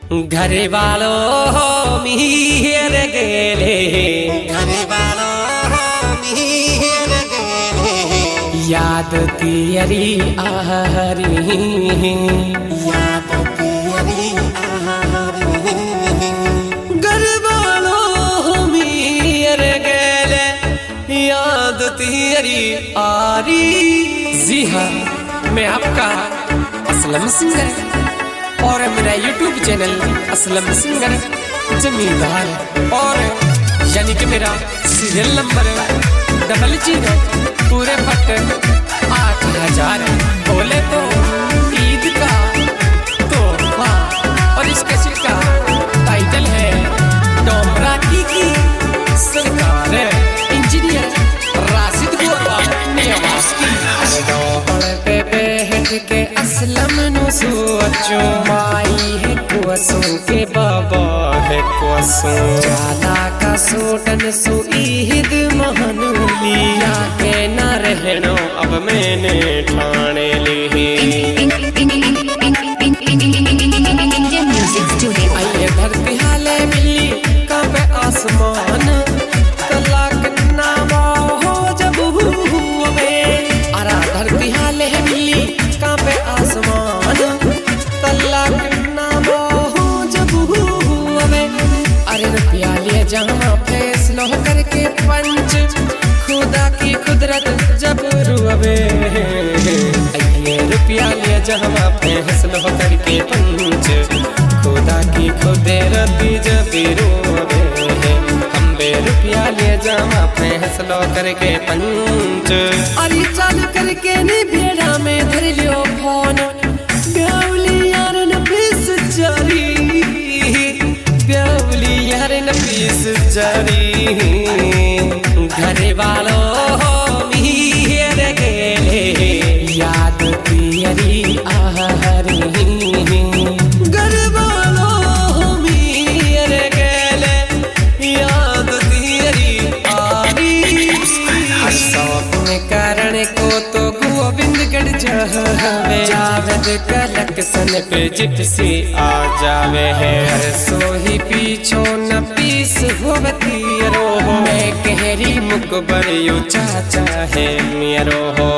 घरे वालों मीर गेले, घरे वालों मीर गेले, याद तियरी आहरी, याद तियरी आहरी। घरे वालों मीर गेले, याद तियरी आरी। जी हाँ, मैं आपका असलम सिंगर और मेरा YouTube चैनल असलम सिंगर जमींदार, और यानी कि मेरा सीरियल नंबर 00 पूरे पट 8000। बोले तो ईद का तोहफा, और इस कैसेट का टाइटल है डोमरा की सरकार, इंजीनियर राशिद गोरवा ने आवाज की। पे बैठ के असलम नु सोचो, माई है कुसों के बाबा है कुसों, जाला का सोटन सो ईद महानुलिया के न रहनो अब मैंने ठाने ली। आइए धरती हाले बिल्ली कांपे आसमान, तलाक नामा हो जब हुए, अरा धरती हाले बिल्ली कांपे आसमान, तलाक नामा हो जब हुए। अरे रुपया लिए जहाँ फैसलो करके पंच, खुदा की कुदरत जब रुअबे। ये रुपया लिए जहाँ फैसलो करके पंच, खुदा की कुदरत जब रुअबे। हम बेरुपया लिए जमा फैसलो करके पंच, अरे चाल करके नी भेड़ा में धर लियो फोन, ब्यावली यार न पीस जारी, ब्यावली यार न पीस जारी। घरे वालों मीर गेले, याद तियरी आहरी। घरे वालों मीर गेले, याद तियरी आरी। शौक में कारण को तो गोविंदगढ़ जावे, जावेद कलेक्शन पे जिप्सी आ जावे है। हर सोही पीछो न पीस होवती रो, मैं कहरी मुकबर यो चाचा है मेरो हो।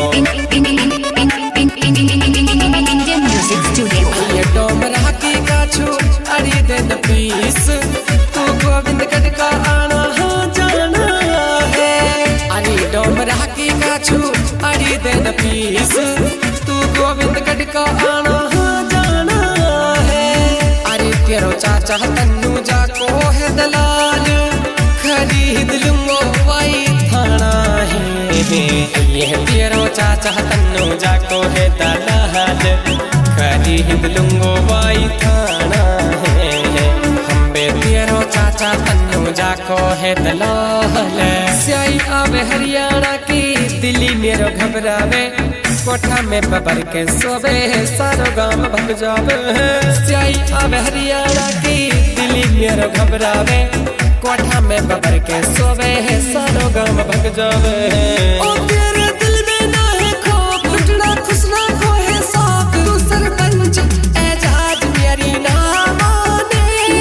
ये डोमरा की काछू अड़ी दिन पीस, तू गोविंदगढ़ का आना जाना है। अरे डोमरा की काछू अड़ी दिन पीस, तू गोविंदगढ़ का आना जाना है। अरे तेरो चाचा तन्नू जाको है दलाल, खरीद लूंगो वाई थाना है। ये तेरो चाचा तन्नू जाको है दलाल, खरीद लूंगो वाई थाना है। हम बे तेरो चाचा तन्नू जाको है दलाल। स्याई आवे हरियाणा की, दिल्ली मेरो घबरावे, कोठा में बबर के सोबे सारो गांव भग जावे। स्याई आवे हरियाणा की, दिल्ली मेरो घबरावे, कोठा में बबर के सोबे सारो गांव भग जावे। ओ तेरे दिल में ना है खौफ, उठना खुश ना खो है साफ, तू सरपंच एजाज मेरी ना माने।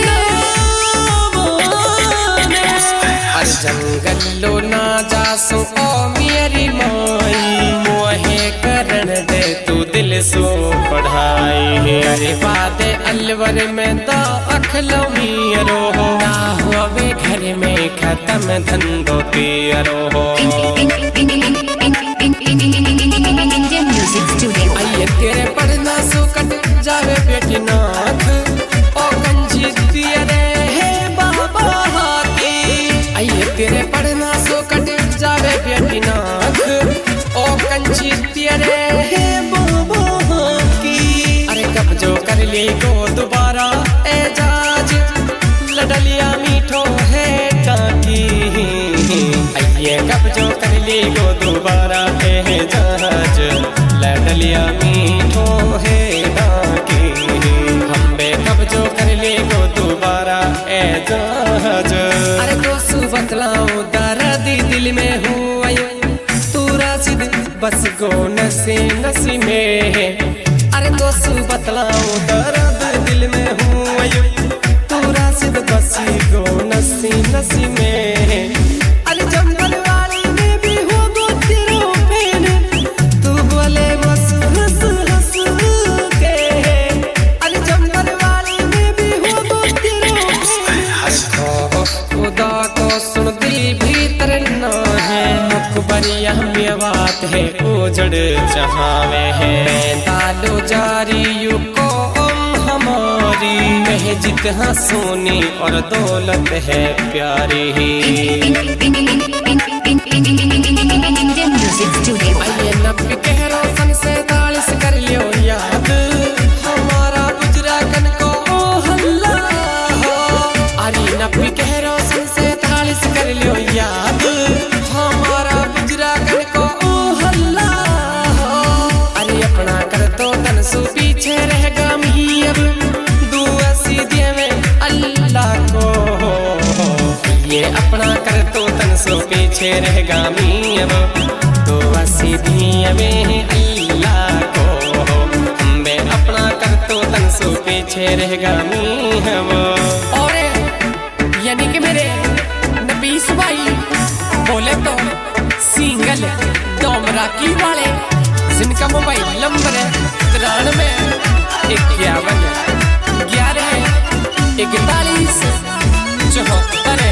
अरे जंगलो ना जासो ओ मेरी माई, मोहे करन दे तू दिल सो पढ़ाई। अरे वादे अलवर में दा अखलो मीरो हो, ना हुए घर में खत्म धंधो तेरो हो। आइए तेरे पढ़ना सो कट जावे बेटी नाथ, ओ कंजी तेरे है बाबा की। आइए तेरे पढ़ना सो कट जावे बेटी नाथ, ओ कंजी तेरे है बाबा की। अरे कब्जो कर ले गो दोबारा एजाज, लडलिया मीठो है टाकी। आइए कब्जो कर ले गो दोबारा एजाज, लडलिया मीठो है टाकी। हम बे कब्जो कर ले गो दोबारा एजाज। अरे दोस्तों बतलाऊं दर्द दिल में हुआ, तू राशिद बस गो नसी नसी में। अरे दोस्तों बतलाऊं दर्द दिल में हुआ, उजड़ चाहवे हैं। तालो जारी यू को हमारी महजिद हाँ सोनी और दौलत है प्यारी। आइए नब्बे कह रोशन से 47 कर लियो याद, हमारा गुजरागन को हल्ला हो। अरे नब्बे कह रोशन से 47 कर लियो याद, हमारा गुजरागन को हल्ला हो। अरे अपना कर तो तन सु पीछे रहेगा मी अब दुआ सीधे में अल्लाह को। ये अपना कर तो तन सु पीछे रहेगा मी अब दुआ सीधे में अल्लाह को। हमें अपना कर तो तन सु पीछे रहेगा मी अब। और यानी कि मेरे नबीस भाई बोले तो सिंगल डोमराकी वाले जिनका मोबाइल नंबर है 93 51 11 41 74।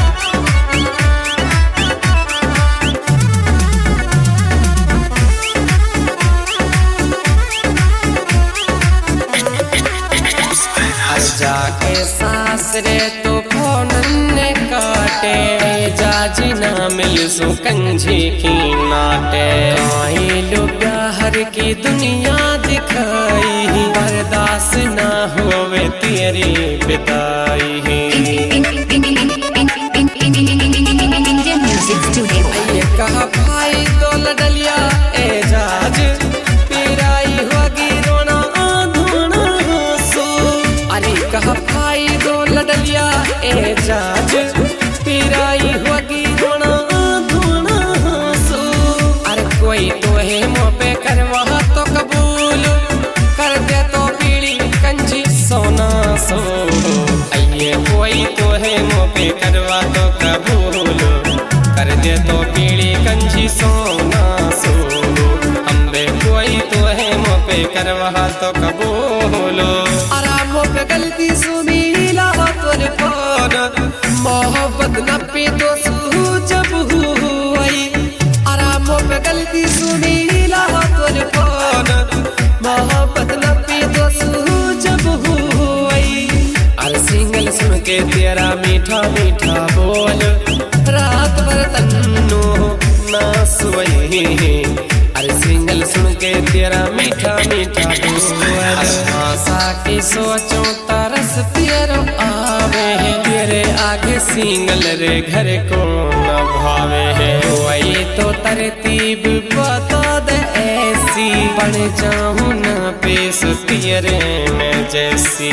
जाके सासरे तो फोन ने काटे, जाजी ना मिल सु कंझी की नाटे। काई लुब्या हर की दुनिया दिखाई, बर्दाश्त ना होवे तेरी विदाई। आइए कहा भाई तो लडलिया एजाज पिराई होगी रोना धोना सो। अरे कहा भाई दो लडलिया एजाज पिराई होगी रोना धोना सो। अरे कोई तो है मुँह पे करवा तो कबूल कर दे तो पीड़ी कंजी सोना सो। आइए कोई तो है मुँह पे करवा तो कबूल कर दे तो पीड़ी कंजी सोना सो। हमरे कोई तो है मुँह पे करवा तो कबूल। आराम पे गलती सुमीला तोर फोन मोहब्बत न पे तो सू जब हुई। आराम पे गलती सुमीला तोर फोन मोहब्बत न पे तो सू जब हुई। अरे सिंगल सुन के तेरा मीठा मीठा बोल रात भर तन्नो ना सोई। अरे सिंगल सुन के तेरा मीठा मीठा बोल आशा की सोचो तरस तेरो आवे है। तेरे आगे सिंगल रे घर को न भावे है। कोई तो तरतीब बता दे ऐसी बन जाऊं ना पेश तेरे में जैसी।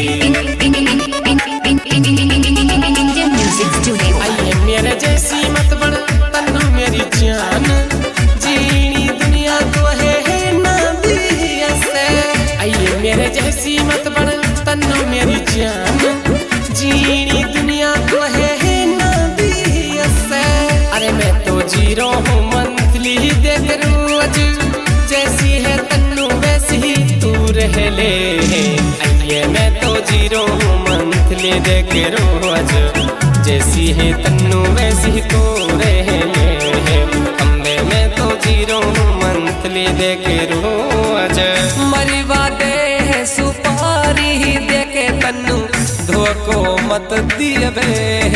आइए मेरे जैसी मत बन तन्नू मेरी जान, जीनी दुनिया तो है ना दिया से। आइए मेरे जैसी मत बन तन्नू मेरी जान, जीनी दुनिया तो है ना दिया से। अरे मैं तो जीरो हूँ मंथली देख रोज, जैसी है तन्नू वैसी ही तू रह ले। आइए मैं तो जीरो हूँ मंथली देख रोज, जैसी है तन्नू वैसी ही तू रह ले। हमने मैं तो जीरो हूँ मंथली देख रोज। मरवा दे सुपारी देके तन्नू धोको मत दियबे।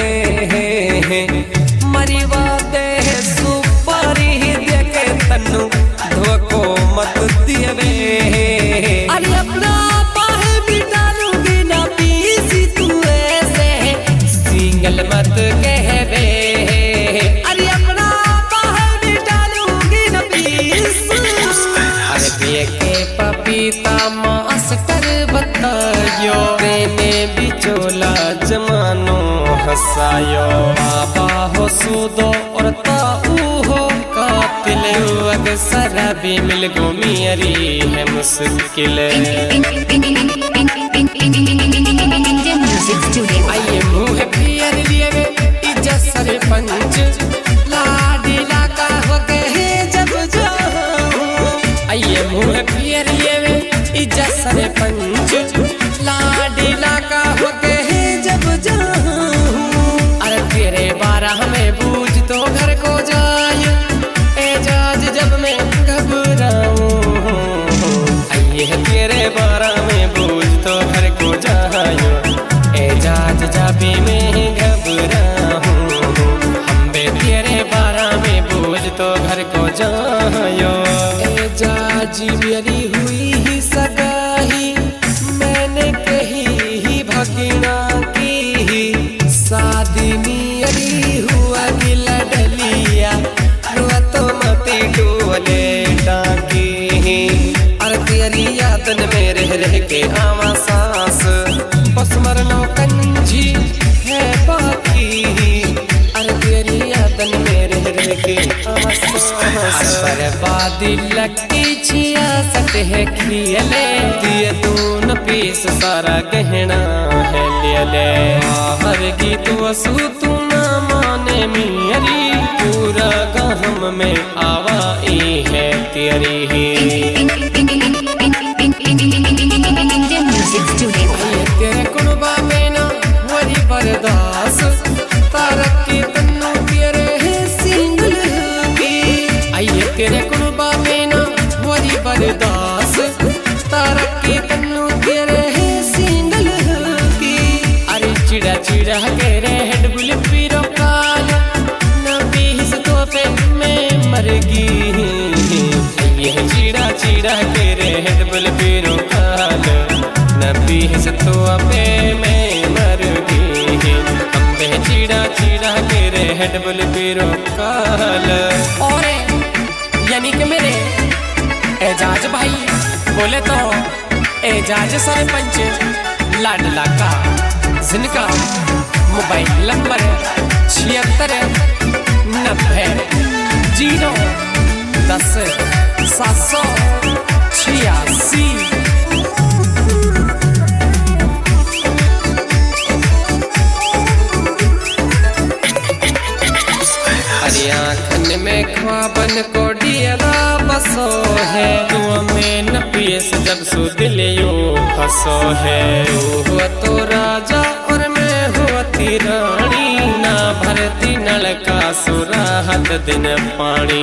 मरवा दे सुपारी देके तन्नू धोको मत दियबे। अरे अपना पाहे भी डालूंगी ना पीसी तू ऐसे सिंगल मत कहबे। अरे अपना पाहे भी डालूंगी ना पीस। अरे देखे पपीता मास्टर बतायो, तेने बिचोला जमानो हंसायो। बाबा हो सूदो और ताऊ हो कातिल, अक्सर भी मिल गो मेरी है मुश्किल। आइए मुँह फिर लिए वे इज्जत सरपंच, लाडी लाका हो गए जब जाऊं। आइए मुँह फिर लिए वे इज्जत सरपंच, लाडी लाका हो गए जब जाऊं। अरे तेरे बारा हमें बूझ तो घर को जाए एजाज जब मैं कब मेरी हुई ही सगाई, मैंने कही ही भगना की शादी मेरी हुआ गिला डलिया रुआ तो मती डोले डाकी। अरे तेरी यादन में रह रह के आवा सांस, बस मरनो कंजी है बाकी। अरे तेरी यादन में रह रह के आवा सांस। बर्बादी लकी 66 है खियले, दिए दून पीस सारा गहना है ले ले। हर गीत वसु तू ना माने मेरी, पूरा गहम में आवाई है तेरी ही। तेरे कुनबा में ना वही बर्दास, तारक की तन्नू तेरे है सिंगल की। आइए तेरे कुनबा में ना वही बर्दास, तारक की तन्नू तेरे है सिंगल की। अरे चिड़ा चिड़ा के रे हेड बुल पीरो काल, न बीस तो पे मैं मरगी। ये चिड़ा चिड़ा के रे हेड बुल पीरो काल, न बीस तो पे मैं मरगी। अम्बे चिड़ा चिड़ा के रे हेड बुल पीरो काल। और यानी कि मेरे एजाज भाई बोले तो एजाज सरपंच लाडला का, जिनका मोबाइल नंबर 76 90 010 786। अरे आँखन में ख्वाबन को डियरा बसो है, तू में न पियस जब सु दिल यो फसो है। तू हुआ तो राजा और मैं हुआ ती रानी, ना भरती नलका सुराहत दिन पानी।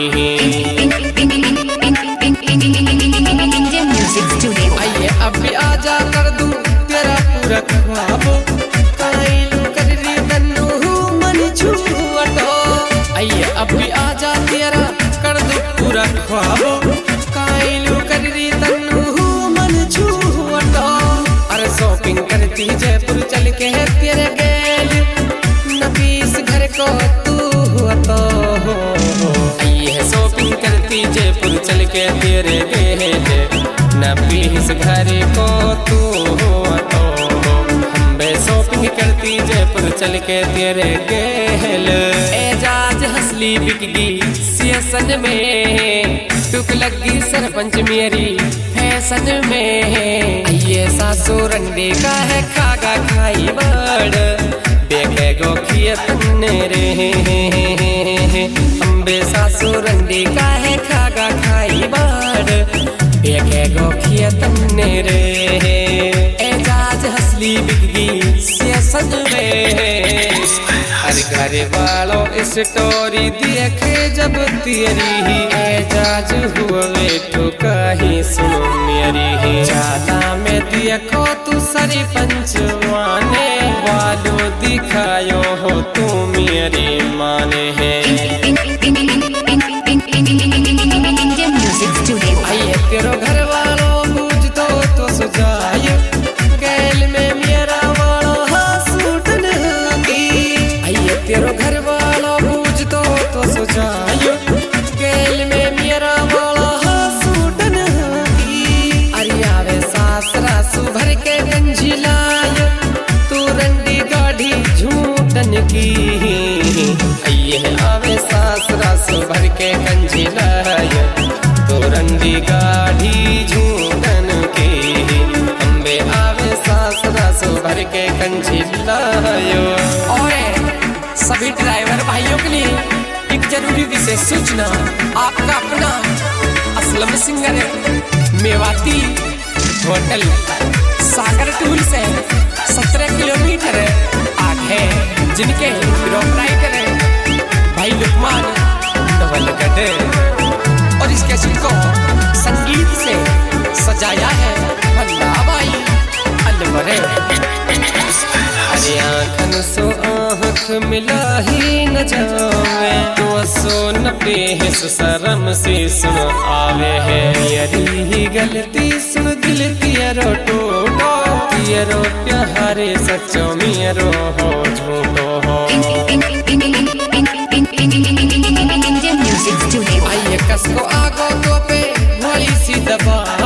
आइए अब भी आजा कर दूं तेरा पूरा ख्वाब, काइलू कर री तन्नू मन छूटो। आइए अब भी आजा तेरा कर दूं पूरा ख्वाब, काइलू कर री तन्नू मन छूटो। अरे शॉपिंग करती जयपुर चल के है तेरे गेल, नबीस घर को तू हुआ तो हो। आइए शॉपिंग करती जयपुर चल के तेरे गेल, नबीस घर को तू हुआ तो हो। हम शॉपिंग करती जयपुर चल के तेरे गेल। एजाज हंसली बिकगी सियासन में, टुक लगी सरपंच मेरी फैशन में। ये सासू रंडे का है खागा खाई बड़, बेके गो खियतने रे। अम्बे सासू रंडे का है खागा खाई बड़, बेके गो खियतने रे। एजाज हंसली बिकगी सियासन में। हर घर वालों स्टोरी देखे जब तेरी ही, एजाज हुए तो कहीं सुनो मेरी ही। ज्यादा में देखो तू सरपंच माने वालों दिखायो हो तू मेरी माने है। आइए तेरो घर वालों पूछ तो सुझायो, गैल में मेरा वाला सूटन की। आइए तेरो घर वालों पूछ तो सुझायो, गैल में मेरा वाला सूटन की। अरे आवे सासरा सुभर के गंजी लायो, तू रंडी गाढ़ी झूठन की। आइए आवे सासरा सुभर के गंजी लायो, तो रंडी गाढ़ी झूठन की। अम्बे आवे सासरा सुभर के गंजी लायो। और सभी ड्राइवर भाइयों के लिए एक जरूरी विशेष सूचना, आपका अपना असलम सिंगर मेवाती होटल सागर टूल से 17 किलोमीटर आगे, जिनके प्रोपराइटर भाई लुकमान नवलगढ़। और इस कैसेट को संगीत से सजाया है भल्ला भाई अलवरे। अरे आँखन सो आँख दुख मिला ही न जावे, तो सोन पेश शर्म से सुन आवे है। यरी गलती सुन दिल तियरो टूटो, तियरो प्यारे सच्चो मियरो हो झूठो हो। आइए कसको आगो तो पे भोली सी दबा